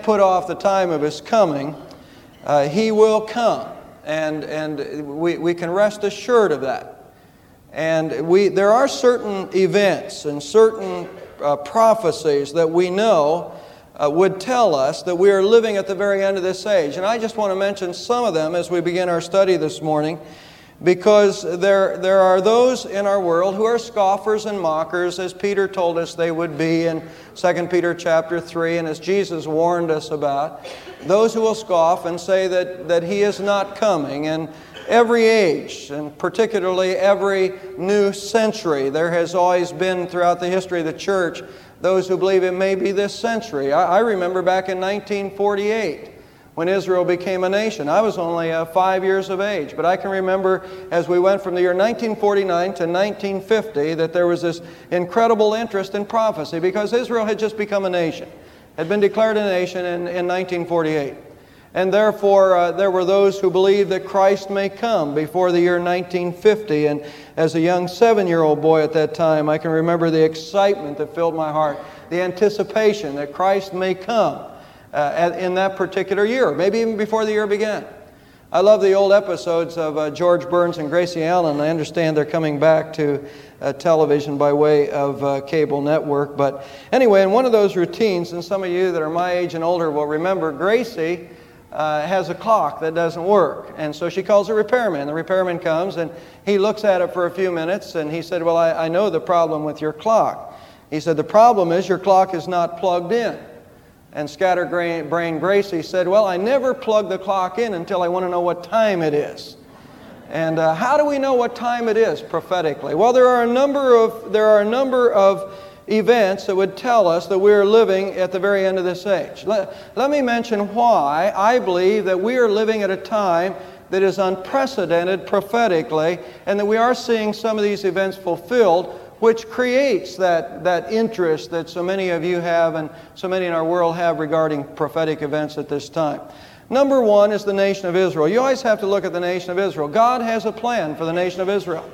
can't put off the time of His coming. He will come, and we can rest assured of that. And there are certain events and certain prophecies that we know would tell us that we are living at the very end of this age. And I just want to mention some of them as we begin our study this morning, because there are those in our world who are scoffers and mockers, as Peter told us they would be in 2 Peter chapter 3, and as Jesus warned us about. Those who will scoff and say that He is not coming. And every age, and particularly every new century, there has always been throughout the history of the church those who believe it may be this century. I remember back in 1948, when Israel became a nation. I was only 5 years of age, but I can remember as we went from the year 1949 to 1950 that there was this incredible interest in prophecy because Israel had just become a nation, had been declared a nation in 1948. And therefore, there were those who believed that Christ may come before the year 1950. And as a young 7-year-old boy at that time, I can remember the excitement that filled my heart, the anticipation that Christ may come in that particular year, maybe even before the year began. I love the old episodes of George Burns and Gracie Allen. I understand they're coming back to television by way of cable network. But anyway, in one of those routines, and some of you that are my age and older will remember, Gracie has a clock that doesn't work. And so she calls a repairman. The repairman comes and he looks at it for a few minutes and he said, well, I know the problem with your clock. He said, the problem is your clock is not plugged in. And scatterbrain Gracie said, well, I never plug the clock in until I want to know what time it is. And how do we know what time it is prophetically? Well, there are a number of events that would tell us that we are living at the very end of this age. Let me mention why I believe that we are living at a time that is unprecedented prophetically, and that we are seeing some of these events fulfilled, which creates that interest that so many of you have and so many in our world have regarding prophetic events at this time. Number one is the nation of Israel. You always have to look at the nation of Israel. God has a plan for the nation of Israel.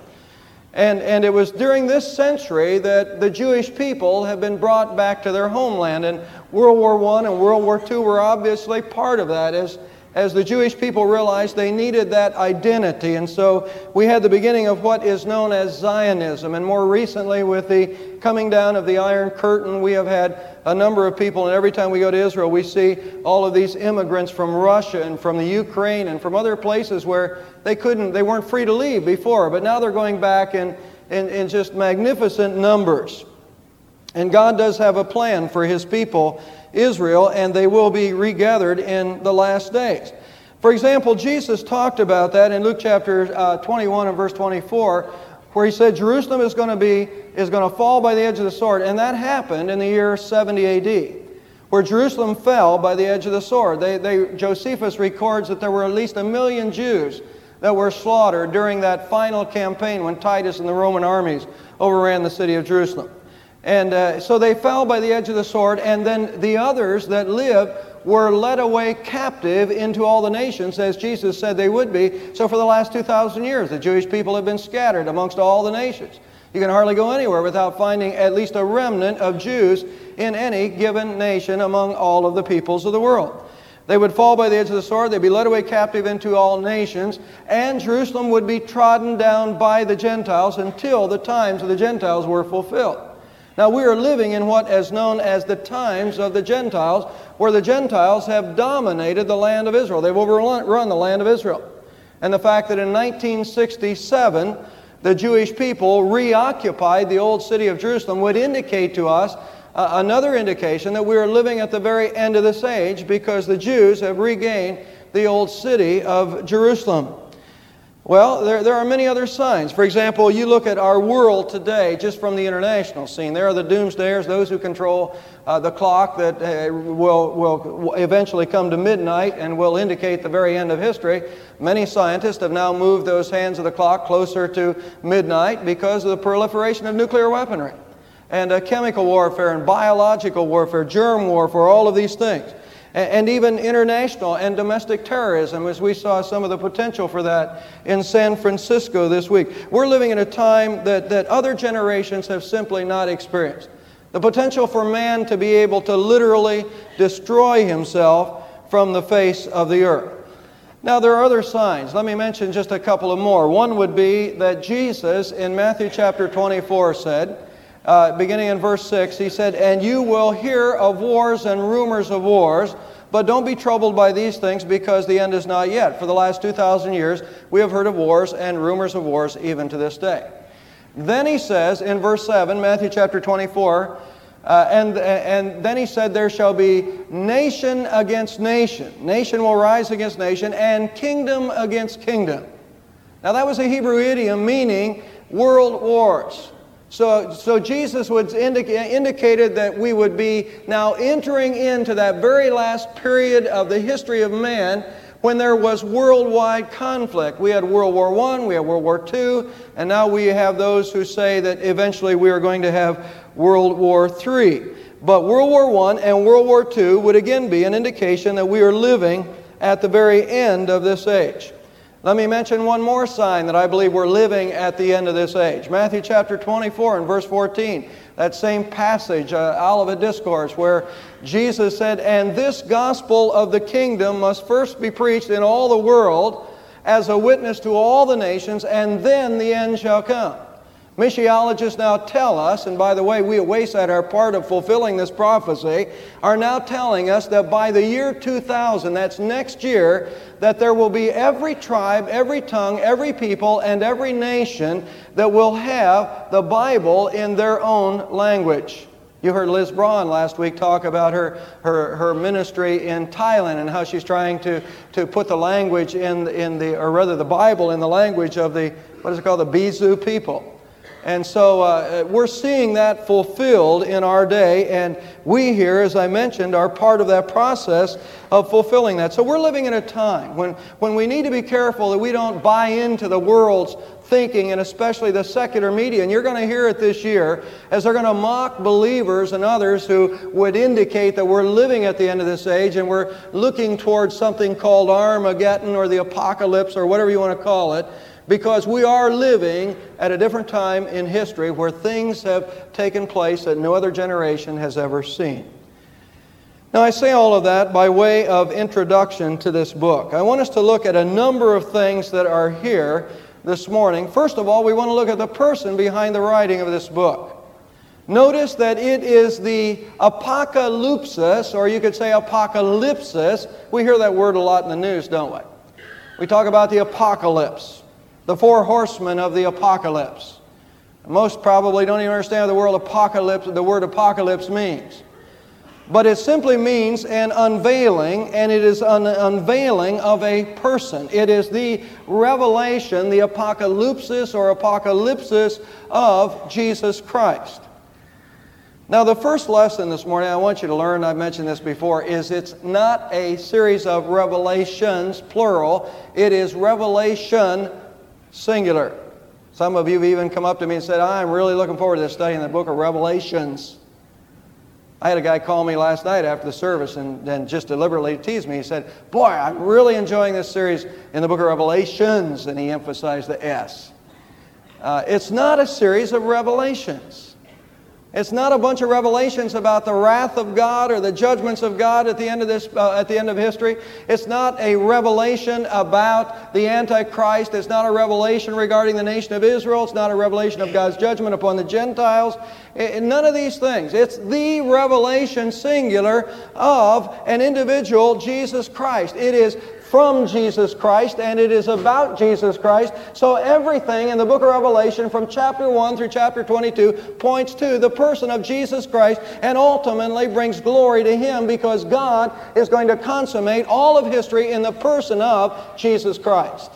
And it was during this century that the Jewish people have been brought back to their homeland. And World War I and World War II were obviously part of that as the Jewish people realized they needed that identity. And so we had the beginning of what is known as Zionism. And more recently, with the coming down of the Iron Curtain, we have had a number of people, and every time we go to Israel, we see all of these immigrants from Russia and from the Ukraine and from other places where they weren't free to leave before, but now they're going back in just magnificent numbers. And God does have a plan for His people, Israel, and they will be regathered in the last days. For example, Jesus talked about that in Luke chapter 21 and verse 24, where He said Jerusalem is going to fall by the edge of the sword, and that happened in the year 70 A.D., where Jerusalem fell by the edge of the sword. Josephus records that there were at least 1 million Jews that were slaughtered during that final campaign when Titus and the Roman armies overran the city of Jerusalem. And so they fell by the edge of the sword, and then the others that lived were led away captive into all the nations, as Jesus said they would be. So for the last 2,000 years, the Jewish people have been scattered amongst all the nations. You can hardly go anywhere without finding at least a remnant of Jews in any given nation among all of the peoples of the world. They would fall by the edge of the sword, they'd be led away captive into all nations, and Jerusalem would be trodden down by the Gentiles until the times of the Gentiles were fulfilled. Now we are living in what is known as the times of the Gentiles, where the Gentiles have dominated the land of Israel. They've overrun the land of Israel. And the fact that in 1967, the Jewish people reoccupied the old city of Jerusalem would indicate to us another indication that we are living at the very end of this age, because the Jews have regained the old city of Jerusalem. Well, there are many other signs. For example, you look at our world today, just from the international scene. There are the doomsdayers, those who control the clock that will eventually come to midnight and will indicate the very end of history. Many scientists have now moved those hands of the clock closer to midnight because of the proliferation of nuclear weaponry and chemical warfare and biological warfare, germ warfare, all of these things. And even international and domestic terrorism, as we saw some of the potential for that in San Francisco this week. We're living in a time that other generations have simply not experienced. The potential for man to be able to literally destroy himself from the face of the earth. Now, there are other signs. Let me mention just a couple of more. One would be that Jesus, in Matthew chapter 24, said, beginning in verse 6, He said, "And you will hear of wars and rumors of wars, but don't be troubled by these things, because the end is not yet. For the last 2,000 years we have heard of wars and rumors of wars even to this day." Then He says in verse 7, Matthew chapter 24, and then He said, "There shall be nation against nation. Nation will rise against nation, and kingdom against kingdom." Now that was a Hebrew idiom meaning world wars. So Jesus would indicated that we would be now entering into that very last period of the history of man when there was worldwide conflict. We had World War I, we had World War II, and now we have those who say that eventually we are going to have World War III. But World War I and World War II would again be an indication that we are living at the very end of this age. Let me mention one more sign that I believe we're living at the end of this age. Matthew chapter 24 and verse 14, that same passage, Olivet Discourse, where Jesus said, "And this gospel of the kingdom must first be preached in all the world as a witness to all the nations, and then the end shall come." Missiologists now tell us, and by the way, we at Wayside are part of fulfilling this prophecy, are now telling us that by the year 2000, that's next year, that there will be every tribe, every tongue, every people, and every nation that will have the Bible in their own language. You heard Liz Braun last week talk about her ministry in Thailand and how she's trying to put the language the Bible in the language of the, what is it called, the Bizu people. And so we're seeing that fulfilled in our day, and we here, as I mentioned, are part of that process of fulfilling that. So we're living in a time when we need to be careful that we don't buy into the world's thinking, and especially the secular media. And you're going to hear it this year as they're going to mock believers and others who would indicate that we're living at the end of this age and we're looking towards something called Armageddon or the apocalypse or whatever you want to call it. Because we are living at a different time in history where things have taken place that no other generation has ever seen. Now, I say all of that by way of introduction to this book. I want us to look at a number of things that are here this morning. First of all, we want to look at the person behind the writing of this book. Notice that it is the apocalypsis, or you could say apocalypsis. We hear that word a lot in the news, don't we? We talk about the apocalypse. The four horsemen of the apocalypse. Most probably don't even understand what the word apocalypse means. But it simply means an unveiling, and it is an unveiling of a person. It is the revelation, the apocalypsis or apocalypsis of Jesus Christ. Now, the first lesson this morning I want you to learn, I've mentioned this before, is it's not a series of revelations, plural. It is revelation, singular. Some of you have even come up to me and said, "I'm really looking forward to this study in the book of Revelations." I had a guy call me last night after the service and just deliberately teased me. He said, "Boy, I'm really enjoying this series in the book of Revelations," and he emphasized the S. It's not a series of revelations. It's not a bunch of revelations about the wrath of God or the judgments of God at the end of history. It's not a revelation about the Antichrist. It's not a revelation regarding the nation of Israel. It's not a revelation of God's judgment upon the Gentiles. None of these things. It's the revelation singular of an individual, Jesus Christ. It is from Jesus Christ, and it is about Jesus Christ. So everything in the book of Revelation from chapter 1 through chapter 22 points to the person of Jesus Christ and ultimately brings glory to Him, because God is going to consummate all of history in the person of Jesus Christ.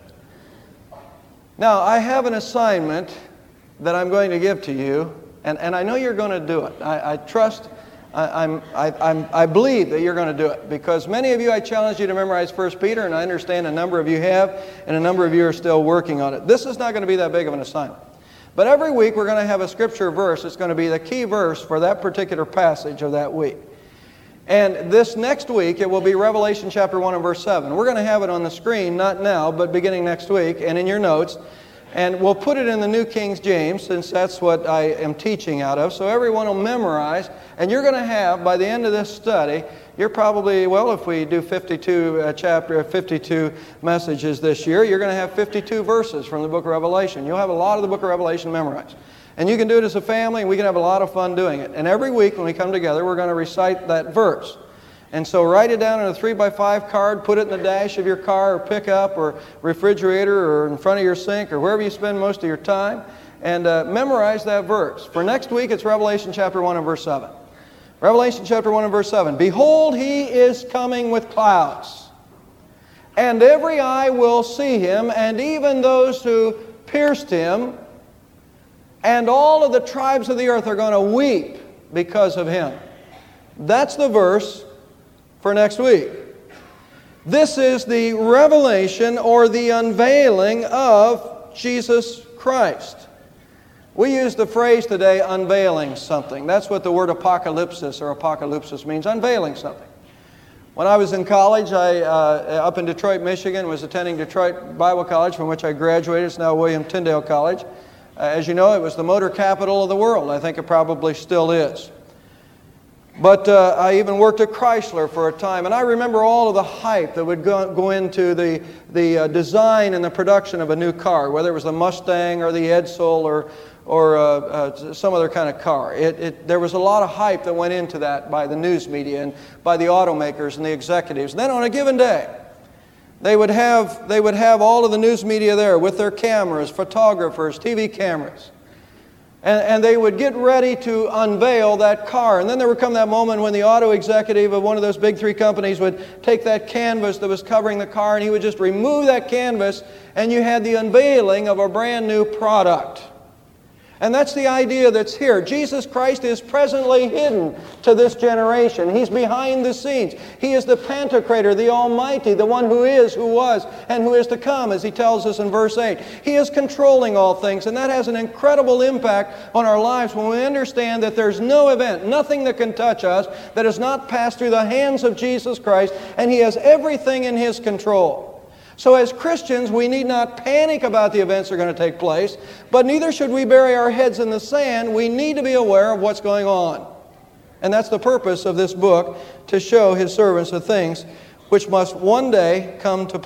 Now, I have an assignment that I'm going to give to you, and I know you're going to do it. I trust. I believe that you're going to do it, because many of you, I challenge you to memorize 1 Peter, and I understand a number of you have, and a number of you are still working on it. This is not going to be that big of an assignment. But every week we're going to have a scripture verse that's going to be the key verse for that particular passage of that week. And this next week it will be Revelation chapter 1 and verse 7. We're going to have it on the screen, not now, but beginning next week, and in your notes. And we'll put it in the New King James, since that's what I am teaching out of. So everyone will memorize. And you're going to have, by the end of this study, you're probably, well, if we do 52 messages this year, you're going to have 52 verses from the book of Revelation. You'll have a lot of the book of Revelation memorized. And you can do it as a family, and we can have a lot of fun doing it. And every week when we come together, we're going to recite that verse. And so write it down on a 3x5 card, put it in the dash of your car or pickup or refrigerator or in front of your sink or wherever you spend most of your time, and memorize that verse. For next week, it's Revelation chapter 1 and verse 7. Revelation chapter 1 and verse 7. Behold, he is coming with clouds, and every eye will see him, and even those who pierced him, and all of the tribes of the earth are going to weep because of him. That's the verse for next week. This is the revelation or the unveiling of Jesus Christ. We use the phrase today, unveiling something. That's what the word apocalypsis or apocalypsis means, unveiling something. When I was in college, up in Detroit, Michigan, was attending Detroit Bible College, from which I graduated. It's now William Tyndale College. As you know, it was the motor capital of the world. I think it probably still is. But I even worked at Chrysler for a time, and I remember all of the hype that would go into the design and the production of a new car, whether it was the Mustang or the Edsel or some other kind of car. There was a lot of hype that went into that by the news media and by the automakers and the executives. And then on a given day, they would have all of the news media there with their cameras, photographers, TV cameras. And they would get ready to unveil that car. And then there would come that moment when the auto executive of one of those big three companies would take that canvas that was covering the car, and he would just remove that canvas, and you had the unveiling of a brand new product. And that's the idea that's here. Jesus Christ is presently hidden to this generation. He's behind the scenes. He is the Pantocrator, the Almighty, the one who is, who was, and who is to come, as he tells us in verse 8. He is controlling all things, and that has an incredible impact on our lives when we understand that there's no event, nothing that can touch us that has not passed through the hands of Jesus Christ, and He has everything in His control. So as Christians, we need not panic about the events that are going to take place, but neither should we bury our heads in the sand. We need to be aware of what's going on. And that's the purpose of this book, to show His servants the things which must one day come to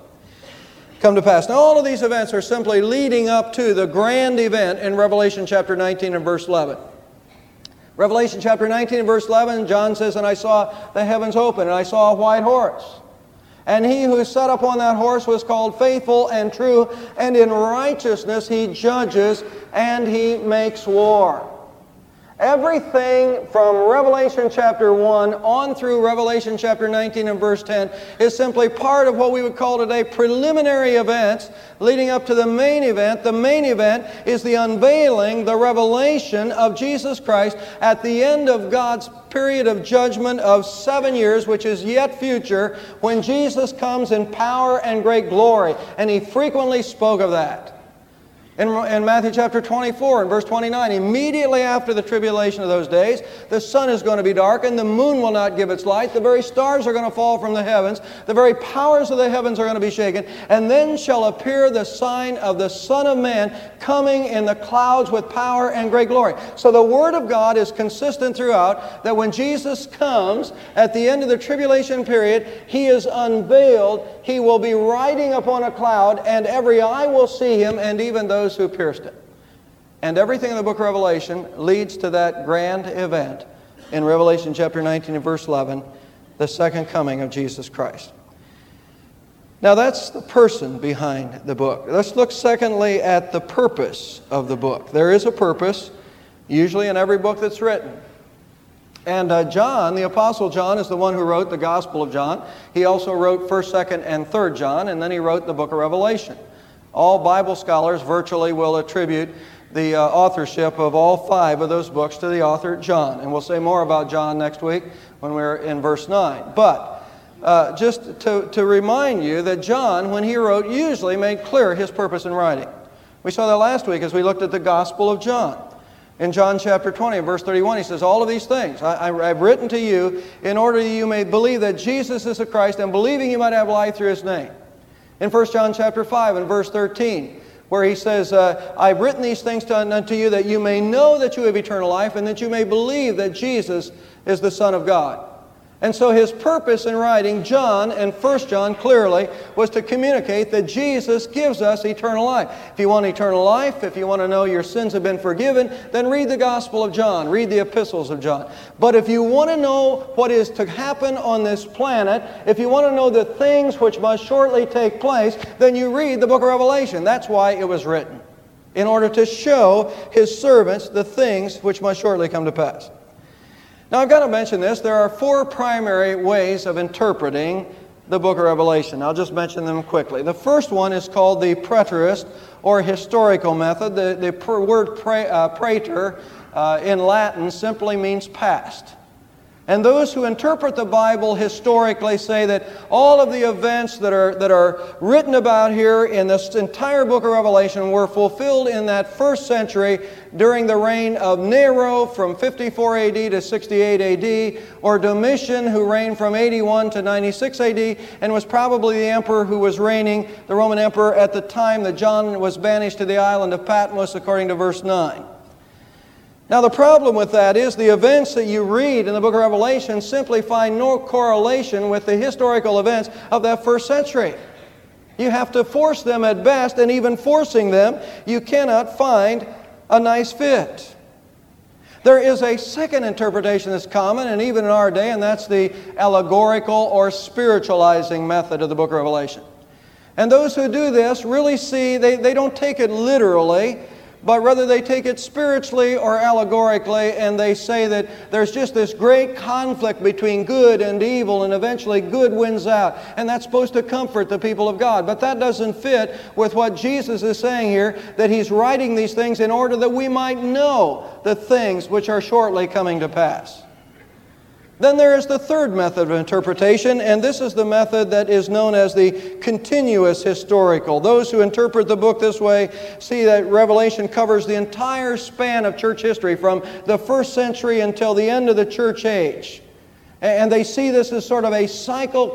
pass. Now, all of these events are simply leading up to the grand event in Revelation chapter 19 and verse 11. Revelation chapter 19 and verse 11, John says, "And I saw the heavens open, and I saw a white horse. And he who sat upon that horse was called Faithful and True, and in righteousness he judges and he makes war." Everything from Revelation chapter 1 on through Revelation chapter 19 and verse 10 is simply part of what we would call today preliminary events leading up to the main event. The main event is the unveiling, the revelation of Jesus Christ at the end of God's period of judgment of 7 years, which is yet future, when Jesus comes in power and great glory. And He frequently spoke of that. In Matthew chapter 24 and verse 29, immediately after the tribulation of those days, the sun is going to be darkened, the moon will not give its light, the very stars are going to fall from the heavens, the very powers of the heavens are going to be shaken, and then shall appear the sign of the Son of Man coming in the clouds with power and great glory. So the Word of God is consistent throughout, that when Jesus comes at the end of the tribulation period, He is unveiled, He will be riding upon a cloud, and every eye will see Him, and even those who pierced Him. And everything in the book of Revelation leads to that grand event in Revelation chapter 19 and verse 11, the second coming of Jesus Christ. Now that's the person behind the book. Let's look secondly at the purpose of the book. There is a purpose, usually in every book that's written. And John, the Apostle John, is the one who wrote the Gospel of John. He also wrote 1st, 2nd, and 3rd John, and then he wrote the book of Revelation. All Bible scholars virtually will attribute the authorship of all 5 of those books to the author John. And we'll say more about John next week when we're in verse 9. But just to remind you that John, when he wrote, usually made clear his purpose in writing. We saw that last week as we looked at the Gospel of John. In John chapter 20, and verse 31, he says, "All of these things I've written to you in order that you may believe that Jesus is the Christ, and believing you might have life through His name." In 1 John chapter 5 and verse 13, where he says, I've written these things unto you that you may know that you have eternal life and that you may believe that Jesus is the Son of God. And so his purpose in writing John and 1 John clearly was to communicate that Jesus gives us eternal life. If you want eternal life, if you want to know your sins have been forgiven, then read the Gospel of John, read the epistles of John. But if you want to know what is to happen on this planet, if you want to know the things which must shortly take place, then you read the book of Revelation. That's why it was written, in order to show his servants the things which must shortly come to pass. Now, I've got to mention this. There are 4 primary ways of interpreting the book of Revelation. I'll just mention them quickly. The first one is called the preterist or historical method. The word praetor in Latin simply means past. And those who interpret the Bible historically say that all of the events that are written about here in this entire book of Revelation were fulfilled in that first century during the reign of Nero from 54 AD to 68 AD, or Domitian, who reigned from 81 to 96 AD, and was probably the emperor who was reigning, the Roman emperor, at the time that John was banished to the island of Patmos, according to verse 9. Now, the problem with that is the events that you read in the book of Revelation simply find no correlation with the historical events of that first century. You have to force them at best, and even forcing them, you cannot find a nice fit. There is a second interpretation that's common, and even in our day, and that's the allegorical or spiritualizing method of the book of Revelation. And those who do this really see, they don't take it literally, but rather they take it spiritually or allegorically, and they say that there's just this great conflict between good and evil, and eventually good wins out. And that's supposed to comfort the people of God. But that doesn't fit with what Jesus is saying here, that He's writing these things in order that we might know the things which are shortly coming to pass. Then there is the third method of interpretation, and this is the method that is known as the continuous historical. Those who interpret the book this way see that Revelation covers the entire span of church history from the first century until the end of the church age. And they see this as sort of a cycle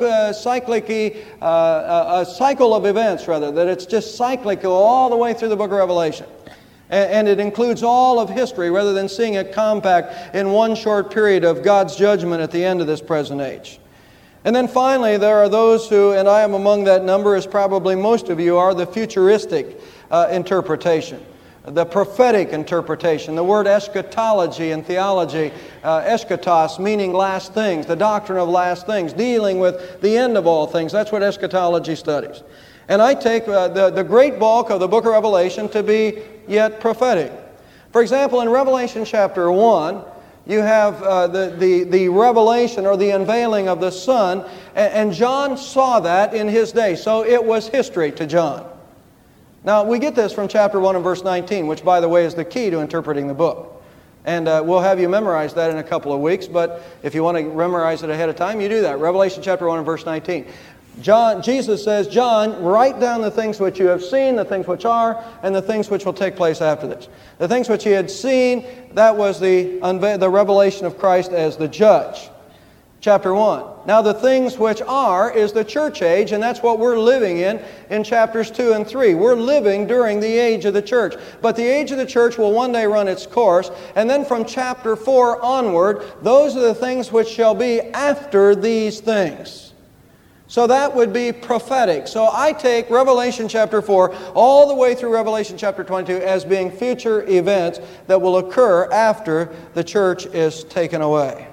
of events, rather, that it's just cyclical all the way through the book of Revelation. And it includes all of history rather than seeing it compact in one short period of God's judgment at the end of this present age. And then finally, there are those who, and I am among that number, as probably most of you are, the futuristic interpretation, the prophetic interpretation. The word eschatology in theology, eschatos meaning last things, the doctrine of last things, dealing with the end of all things. That's what eschatology studies. And I take the great bulk of the book of Revelation to be yet prophetic. For example, in Revelation chapter 1, you have the revelation or the unveiling of the Son, and John saw that in his day. So it was history to John. Now, we get this from chapter 1 and verse 19, which, by the way, is the key to interpreting the book. And we'll have you memorize that in a couple of weeks, but if you want to memorize it ahead of time, you do that. Revelation chapter 1 and verse 19. Jesus says, John, write down the things which you have seen, the things which are, and the things which will take place after this. The things which he had seen, that was the revelation of Christ as the judge. Chapter 1. Now the things which are is the church age, and that's what we're living in chapters 2 and 3. We're living during the age of the church. But the age of the church will one day run its course, and then from chapter 4 onward, those are the things which shall be after these things. So that would be prophetic. So I take Revelation chapter 4 all the way through Revelation chapter 22 as being future events that will occur after the church is taken away.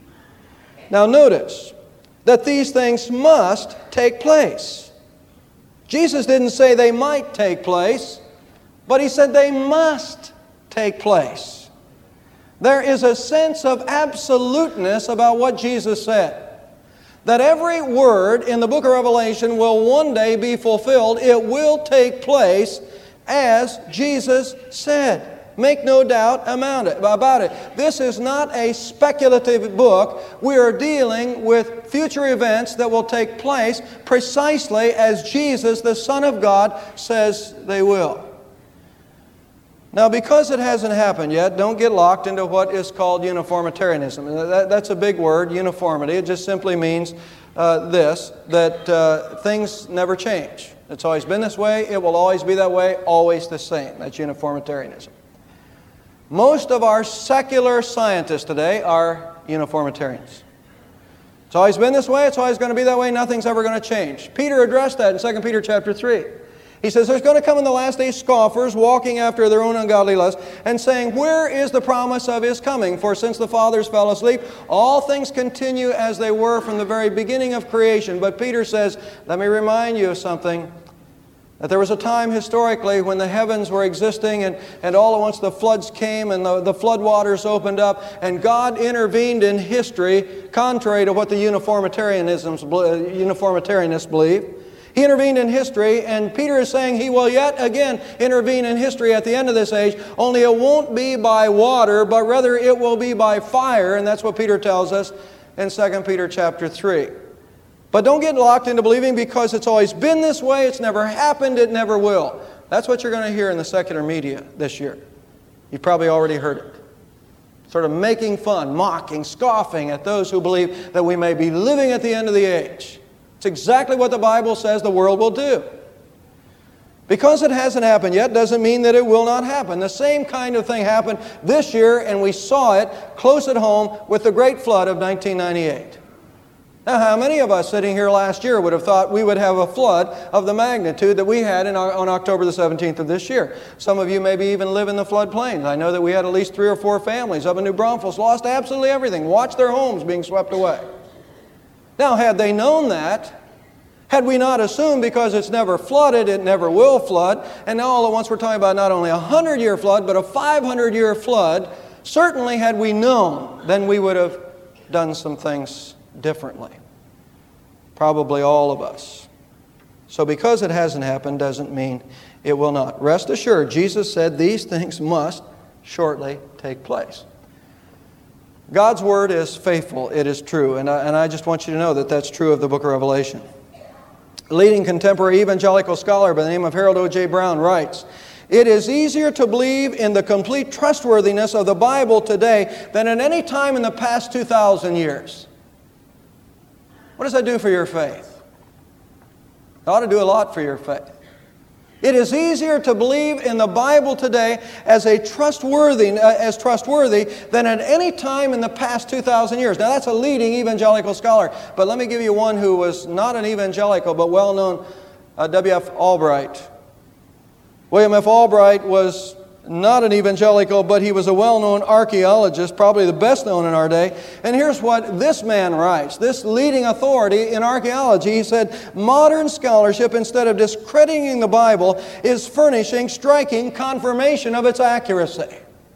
Now notice that these things must take place. Jesus didn't say they might take place, but He said they must take place. There is a sense of absoluteness about what Jesus said. That every word in the book of Revelation will one day be fulfilled. It will take place as Jesus said. Make no doubt about it. This is not a speculative book. We are dealing with future events that will take place precisely as Jesus, the Son of God, says they will. Now, because it hasn't happened yet, don't get locked into what is called uniformitarianism. That's a big word, uniformity. It just simply means that things never change. It's always been this way. It will always be that way. Always the same. That's uniformitarianism. Most of our secular scientists today are uniformitarians. It's always been this way. It's always going to be that way. Nothing's ever going to change. Peter addressed that in 2 Peter chapter 3. He says, there's going to come in the last days scoffers, walking after their own ungodly lusts, and saying, where is the promise of His coming? For since the fathers fell asleep, all things continue as they were from the very beginning of creation. But Peter says, let me remind you of something. That there was a time historically when the heavens were existing and all at once the floods came and the flood waters opened up and God intervened in history contrary to what the uniformitarianists believe. He intervened in history, and Peter is saying He will yet again intervene in history at the end of this age, only it won't be by water, but rather it will be by fire, and that's what Peter tells us in 2 Peter chapter 3. But don't get locked into believing because it's always been this way, it's never happened, it never will. That's what you're going to hear in the secular media this year. You've probably already heard it. Sort of making fun, mocking, scoffing at those who believe that we may be living at the end of the age. It's exactly what the Bible says the world will do. Because it hasn't happened yet doesn't mean that it will not happen. The same kind of thing happened this year, and we saw it close at home with the Great Flood of 1998. Now, how many of us sitting here last year would have thought we would have a flood of the magnitude that we had on October the 17th of this year? Some of you maybe even live in the floodplains. I know that we had at least 3 or 4 families up in New Braunfels lost absolutely everything, watched their homes being swept away. Now, had they known that, had we not assumed because it's never flooded, it never will flood, and now all at once we're talking about not only a 100-year flood, but a 500-year flood, certainly had we known, then we would have done some things differently. Probably all of us. So because it hasn't happened doesn't mean it will not. Rest assured, Jesus said these things must shortly take place. God's Word is faithful. It is true. And I just want you to know that that's true of the book of Revelation. A leading contemporary evangelical scholar by the name of Harold O.J. Brown writes, it is easier to believe in the complete trustworthiness of the Bible today than at any time in the past 2,000 years. What does that do for your faith? It ought to do a lot for your faith. It is easier to believe in the Bible today as trustworthy than at any time in the past 2,000 years. Now that's a leading evangelical scholar, but let me give you one who was not an evangelical but well-known, W.F. Albright. William F. Albright was not an evangelical, but he was a well-known archaeologist, probably the best known in our day. And here's what this man writes, this leading authority in archaeology. He said, modern scholarship, instead of discrediting the Bible, is furnishing striking confirmation of its accuracy.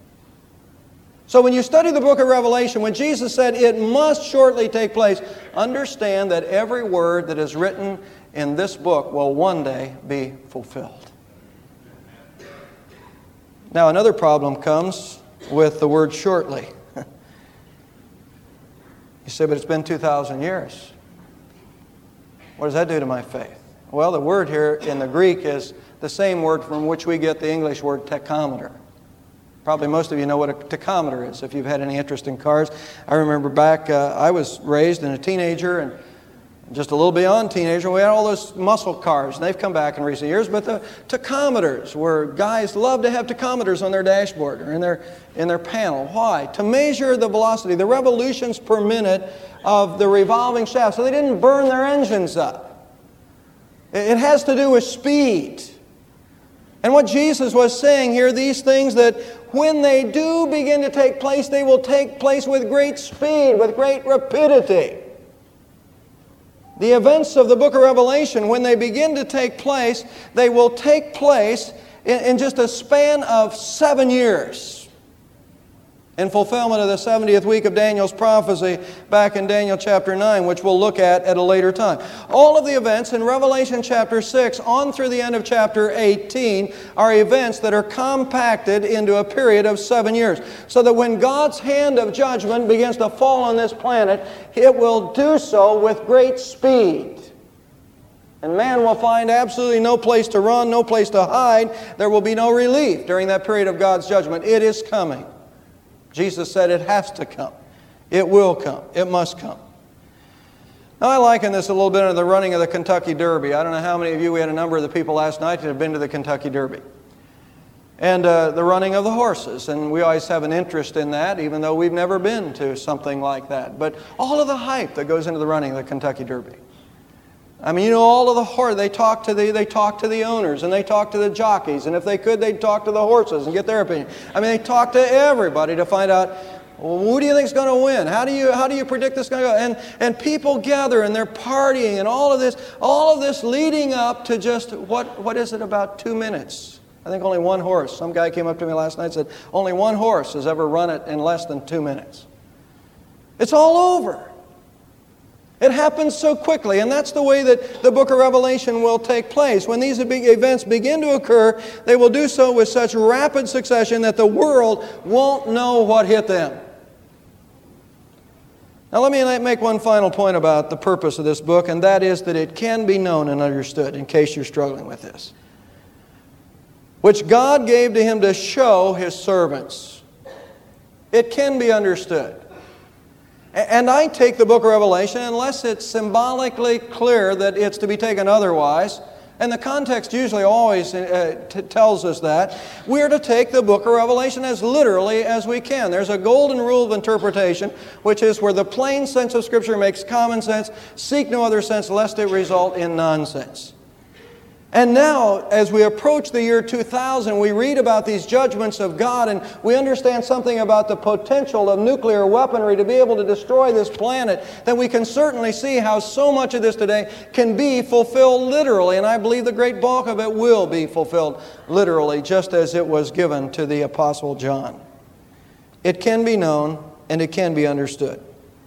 So when you study the book of Revelation, when Jesus said it must shortly take place, understand that every word that is written in this book will one day be fulfilled. Now, another problem comes with the word shortly. You say, but it's been 2,000 years. What does that do to my faith? Well, the word here in the Greek is the same word from which we get the English word tachometer. Probably most of you know what a tachometer is if you've had any interest in cars. I remember back, I was raised in a teenager and just a little beyond teenager, we had all those muscle cars, and they've come back in recent years, but the tachometers, where guys love to have tachometers on their dashboard or in their panel. Why? To measure the velocity, the revolutions per minute of the revolving shaft, so they didn't burn their engines up. It has to do with speed. And what Jesus was saying here, these things that when they do begin to take place, they will take place with great speed, with great rapidity. The events of the book of Revelation, when they begin to take place, they will take place in just a span of 7 years. In fulfillment of the 70th week of Daniel's prophecy back in Daniel chapter 9, which we'll look at a later time. All of the events in Revelation chapter 6 on through the end of chapter 18 are events that are compacted into a period of 7 years. So that when God's hand of judgment begins to fall on this planet, it will do so with great speed. And man will find absolutely no place to run, no place to hide. There will be no relief during that period of God's judgment. It is coming. Jesus said it has to come. It will come. It must come. Now, I liken this a little bit to the running of the Kentucky Derby. I don't know how many of you, we had a number of the people last night that have been to the Kentucky Derby. And the running of the horses. And we always have an interest in that, even though we've never been to something like that. But all of the hype that goes into the running of the Kentucky Derby. I mean, you know, all of the horses, they talk to the owners, and they talk to the jockeys, and if they could, they'd talk to the horses and get their opinion. I mean, they talk to everybody to find out, well, who do you think is going to win? How do you predict this is going to go? And people gather, and they're partying, and all of this leading up to just, what is it, about 2 minutes? I think only one horse. Some guy came up to me last night and said, only one horse has ever run it in less than 2 minutes. It's all over. It happens so quickly, and that's the way that the book of Revelation will take place. When these big events begin to occur, they will do so with such rapid succession that the world won't know what hit them. Now let me make one final point about the purpose of this book, and that is that it can be known and understood, in case you're struggling with this. Which God gave to Him to show His servants. It can be understood. And I take the book of Revelation, unless it's symbolically clear that it's to be taken otherwise, and the context usually always tells us that, we're to take the book of Revelation as literally as we can. There's a golden rule of interpretation, which is where the plain sense of Scripture makes common sense, seek no other sense lest it result in nonsense. And now, as we approach the year 2000, we read about these judgments of God, and we understand something about the potential of nuclear weaponry to be able to destroy this planet, then we can certainly see how so much of this today can be fulfilled literally. And I believe the great bulk of it will be fulfilled literally, just as it was given to the Apostle John. It can be known, and it can be understood.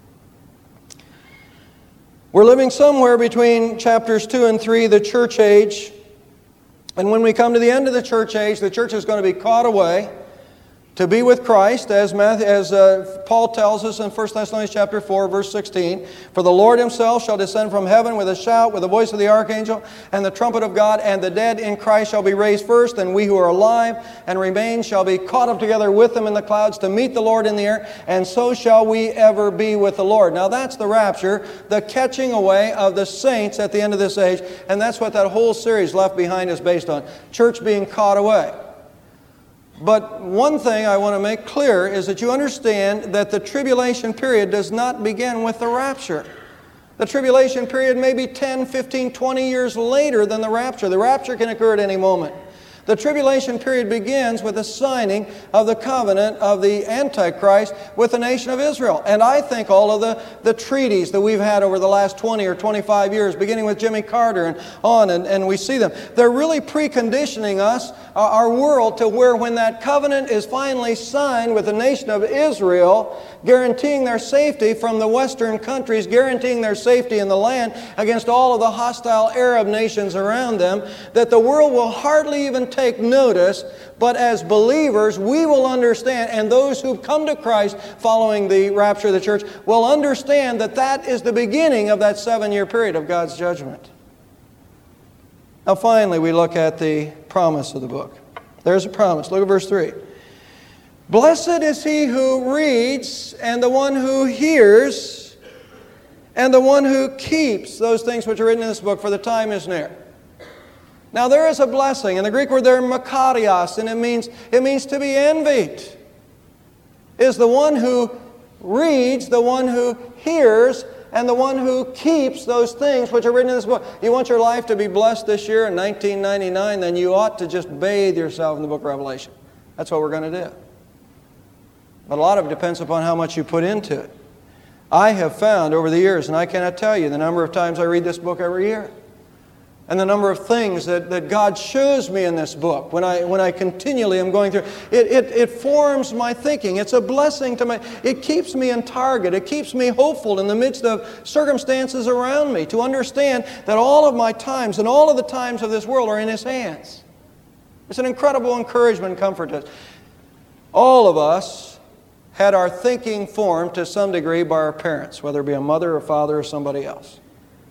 We're living somewhere between chapters 2 and 3, the church age. And when we come to the end of the church age, the church is going to be caught away to be with Christ, as Paul tells us in 1 Thessalonians chapter 4, verse 16. For the Lord Himself shall descend from heaven with a shout, with the voice of the archangel, and the trumpet of God, and the dead in Christ shall be raised first, and we who are alive and remain shall be caught up together with them in the clouds to meet the Lord in the air, and so shall we ever be with the Lord. Now that's the rapture, the catching away of the saints at the end of this age, and that's what that whole series Left Behind is based on. Church being caught away. But one thing I want to make clear is that you understand that the tribulation period does not begin with the rapture. The tribulation period may be 10, 15, 20 years later than the rapture. The rapture can occur at any moment. The tribulation period begins with the signing of the covenant of the Antichrist with the nation of Israel. And I think all of the treaties that we've had over the last 20 or 25 years, beginning with Jimmy Carter and on, and we see them, they're really preconditioning us, our world, to where when that covenant is finally signed with the nation of Israel, guaranteeing their safety from the Western countries, guaranteeing their safety in the land against all of the hostile Arab nations around them, that the world will hardly even take notice, but as believers we will understand, and those who come to Christ following the rapture of the church will understand that that is the beginning of that 7-year period of God's judgment. Now finally we look at the promise of the book. There's a promise. Look at verse 3. Blessed is he who reads, and the one who hears, and the one who keeps those things which are written in this book, for the time is near. Now there is a blessing. In the Greek word there, makarios, and it means to be envied. Is the one who reads, the one who hears, and the one who keeps those things which are written in this book. You want your life to be blessed this year in 1999, then you ought to just bathe yourself in the book of Revelation. That's what we're going to do. But a lot of it depends upon how much you put into it. I have found over the years, and I cannot tell you the number of times I read this book every year, and the number of things that God shows me in this book when I continually am going through. It forms my thinking. It's a blessing to my... It keeps me in target. It keeps me hopeful in the midst of circumstances around me, to understand that all of my times and all of the times of this world are in His hands. It's an incredible encouragement and comfort to us. All of us had our thinking formed to some degree by our parents, whether it be a mother or father or somebody else.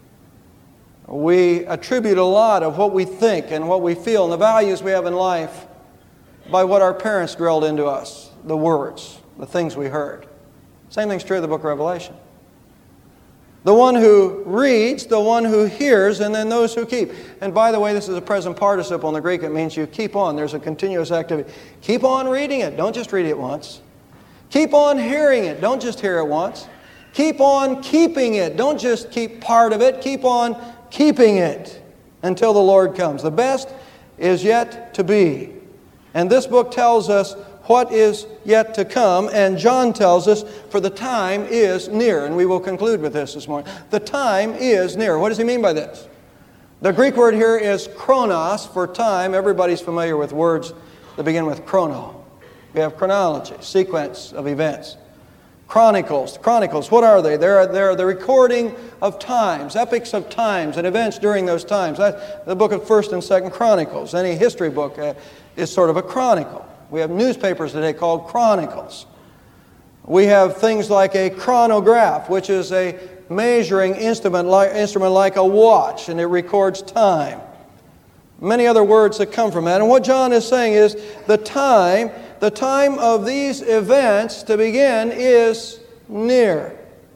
We attribute a lot of what we think and what we feel and the values we have in life by what our parents drilled into us, the words, the things we heard. Same thing's true of the book of Revelation. The one who reads, the one who hears, and then those who keep. And by the way, this is a present participle in the Greek. It means you keep on. There's a continuous activity. Keep on reading it. Don't just read it once. Keep on hearing it. Don't just hear it once. Keep on keeping it. Don't just keep part of it. Keep on keeping it until the Lord comes. The best is yet to be. And this book tells us what is yet to come, and John tells us, for the time is near. And we will conclude with this morning. The time is near. What does he mean by this? The Greek word here is chronos for time. Everybody's familiar with words that begin with chrono. We have chronology, sequence of events. Chronicles, what are they? They're the recording of times, epics of times and events during those times. That's the book of 1st and 2nd Chronicles. Any history book is sort of a chronicle. We have newspapers today called chronicles. We have things like a chronograph, which is a measuring instrument like a watch, and it records time. Many other words that come from that. And what John is saying is the time of these events to begin is near.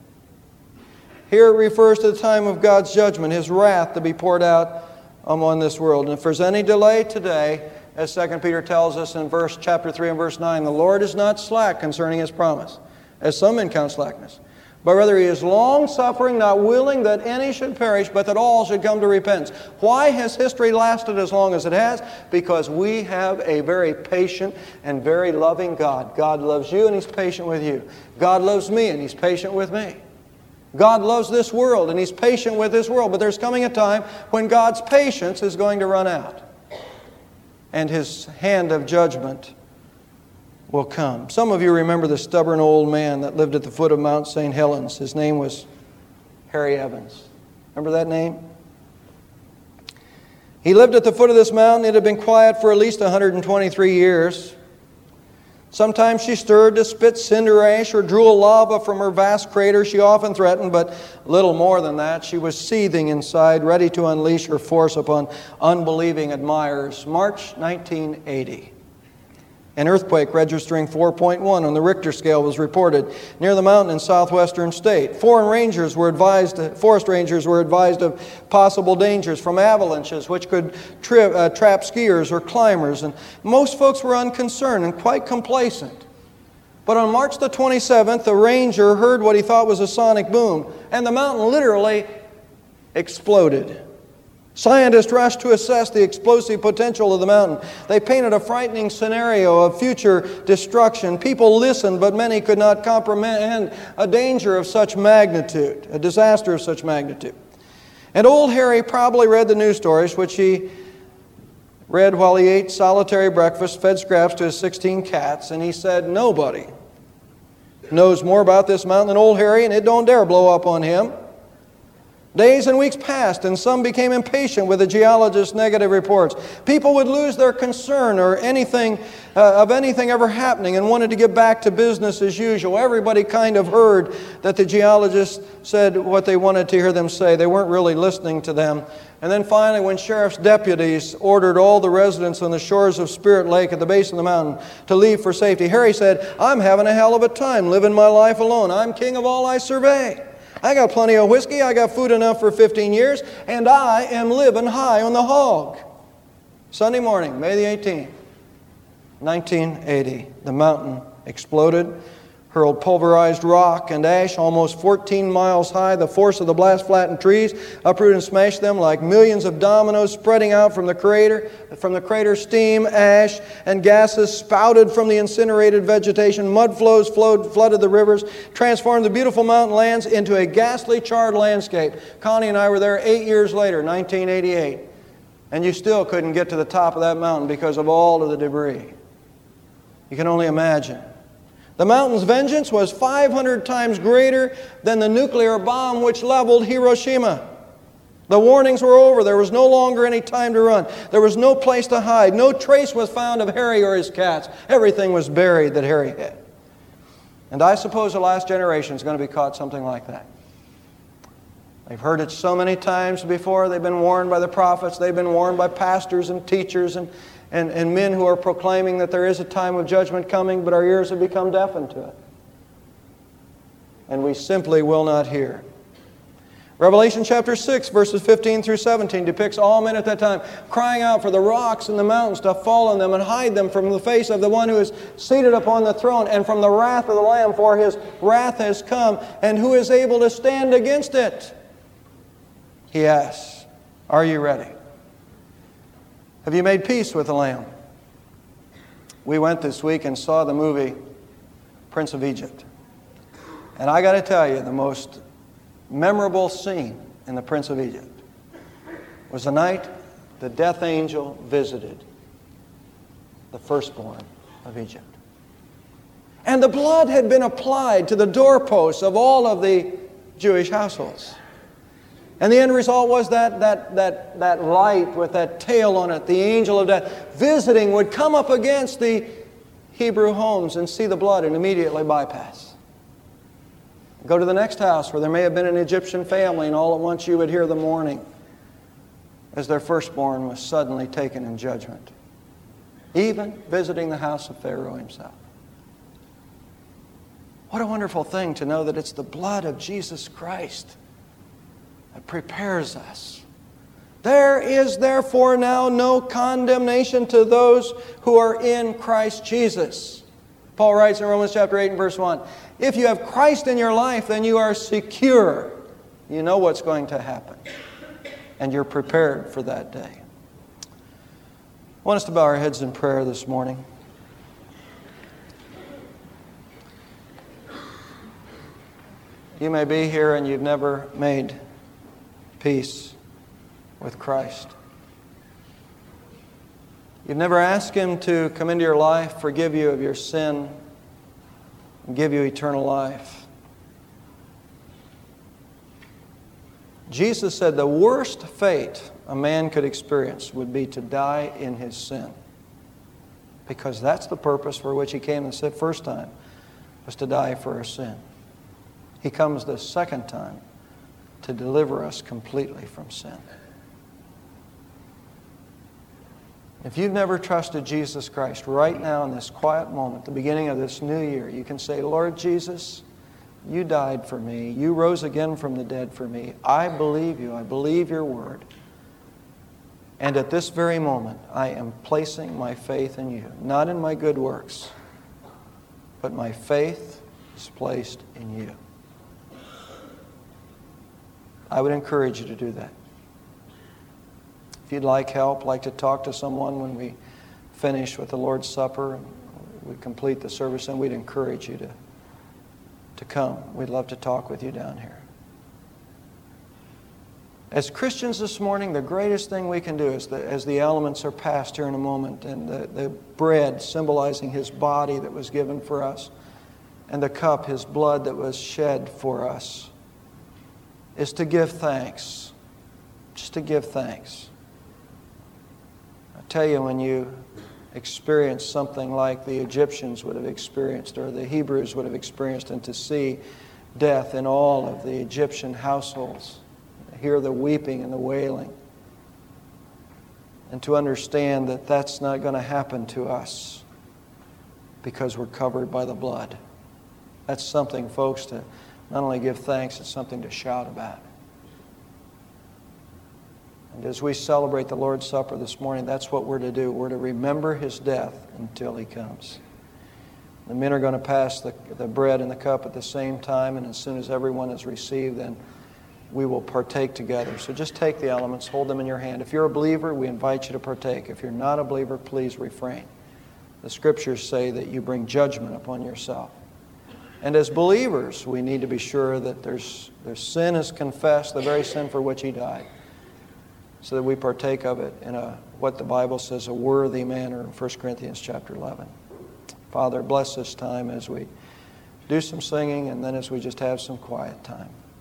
Here it refers to the time of God's judgment, His wrath to be poured out upon this world. And if there's any delay today, as 2 Peter tells us in chapter 3 and verse 9, the Lord is not slack concerning His promise, as some men count slackness, but rather He is long-suffering, not willing that any should perish, but that all should come to repentance. Why has history lasted as long as it has? Because we have a very patient and very loving God. God loves you and He's patient with you. God loves me and He's patient with me. God loves this world and He's patient with this world. But there's coming a time when God's patience is going to run out, and His hand of judgment will come. Some of you remember the stubborn old man that lived at the foot of Mount St. Helens. His name was Harry Evans. Remember that name? He lived at the foot of this mountain. It had been quiet for at least 123 years. Sometimes she stirred to spit cinder ash or drew lava from her vast crater. She often threatened, but little more than that. She was seething inside, ready to unleash her force upon unbelieving admirers. March 1980. An earthquake registering 4.1 on the Richter scale was reported near the mountain in southwestern state. Forest rangers were advised of possible dangers from avalanches which could trap skiers or climbers. And most folks were unconcerned and quite complacent. But on March the 27th, the ranger heard what he thought was a sonic boom, and the mountain literally exploded. Scientists rushed to assess the explosive potential of the mountain. They painted a frightening scenario of future destruction. People listened, but many could not comprehend a danger of such magnitude, a disaster of such magnitude. And old Harry probably read the news stories, which he read while he ate solitary breakfast, fed scraps to his 16 cats, and he said, "Nobody knows more about this mountain than old Harry, and it don't dare blow up on him." Days and weeks passed, and some became impatient with the geologist's negative reports. People would lose their concern or anything ever happening and wanted to get back to business as usual. Everybody kind of heard that the geologist said what they wanted to hear them say. They weren't really listening to them. And then finally, when sheriff's deputies ordered all the residents on the shores of Spirit Lake at the base of the mountain to leave for safety, Harry said, "I'm having a hell of a time living my life alone. I'm king of all I survey. I got plenty of whiskey, I got food enough for 15 years, and I am living high on the hog." Sunday morning, May the 18th, 1980, the mountain exploded, hurled pulverized rock and ash almost 14 miles high. The force of the blast flattened trees, uprooted and smashed them like millions of dominoes spreading out from the crater. From the crater, steam, ash, and gases spouted from the incinerated vegetation. Mud flows flooded the rivers, transformed the beautiful mountain lands into a ghastly charred landscape. Connie and I were there 8 years later, 1988. And you still couldn't get to the top of that mountain because of all of the debris. You can only imagine. The mountain's vengeance was 500 times greater than the nuclear bomb which leveled Hiroshima. The warnings were over. There was no longer any time to run. There was no place to hide. No trace was found of Harry or his cats. Everything was buried that Harry had. And I suppose the last generation is going to be caught something like that. They've heard it so many times before. They've been warned by the prophets. They've been warned by pastors and teachers and men who are proclaiming that there is a time of judgment coming, but our ears have become deafened to it. And we simply will not hear. Revelation chapter 6, verses 15 through 17 depicts all men at that time crying out for the rocks and the mountains to fall on them and hide them from the face of the one who is seated upon the throne and from the wrath of the Lamb, for his wrath has come, and who is able to stand against it? He asks, are you ready? Have you made peace with the Lamb? We went this week and saw the movie Prince of Egypt. And I got to tell you, the most memorable scene in the Prince of Egypt was the night the death angel visited the firstborn of Egypt. And the blood had been applied to the doorposts of all of the Jewish households. And the end result was that light with that tail on it, the angel of death, visiting, would come up against the Hebrew homes and see the blood and immediately bypass. Go to the next house where there may have been an Egyptian family, and all at once you would hear the mourning as their firstborn was suddenly taken in judgment. Even visiting the house of Pharaoh himself. What a wonderful thing to know that it's the blood of Jesus Christ that prepares us. There is therefore now no condemnation to those who are in Christ Jesus. Paul writes in Romans chapter 8 and verse 1, if you have Christ in your life, then you are secure. You know what's going to happen. And you're prepared for that day. I want us to bow our heads in prayer this morning. You may be here and you've never made peace with Christ. You've never asked Him to come into your life, forgive you of your sin, and give you eternal life. Jesus said the worst fate a man could experience would be to die in his sin. Because that's the purpose for which He came the first time, was to die for our sin. He comes the second time to deliver us completely from sin. If you've never trusted Jesus Christ, right now in this quiet moment, the beginning of this new year, you can say, Lord Jesus, you died for me. You rose again from the dead for me. I believe you. I believe your word. And at this very moment, I am placing my faith in you. Not in my good works, but my faith is placed in you. I would encourage you to do that. If you'd like help, like to talk to someone when we finish with the Lord's Supper and we complete the service, then we'd encourage you to come. We'd love to talk with you down here. As Christians this morning, the greatest thing we can do is as the elements are passed here in a moment, and the bread symbolizing His body that was given for us, and the cup, His blood that was shed for us, is to give thanks. Just to give thanks. I tell you, when you experience something like the Egyptians would have experienced, or the Hebrews would have experienced, and to see death in all of the Egyptian households, hear the weeping and the wailing, and to understand that that's not going to happen to us because we're covered by the blood. That's something, folks, to not only give thanks, it's something to shout about. And as we celebrate the Lord's Supper this morning, that's what we're to do. We're to remember His death until He comes. The men are going to pass the bread and the cup at the same time, and as soon as everyone has received, then we will partake together. So just take the elements, hold them in your hand. If you're a believer, we invite you to partake. If you're not a believer, please refrain. The Scriptures say that you bring judgment upon yourself. And as believers, we need to be sure that their sin is confessed, the very sin for which He died, so that we partake of it in what the Bible says, a worthy manner in 1 Corinthians chapter 11. Father, bless this time as we do some singing and then as we just have some quiet time.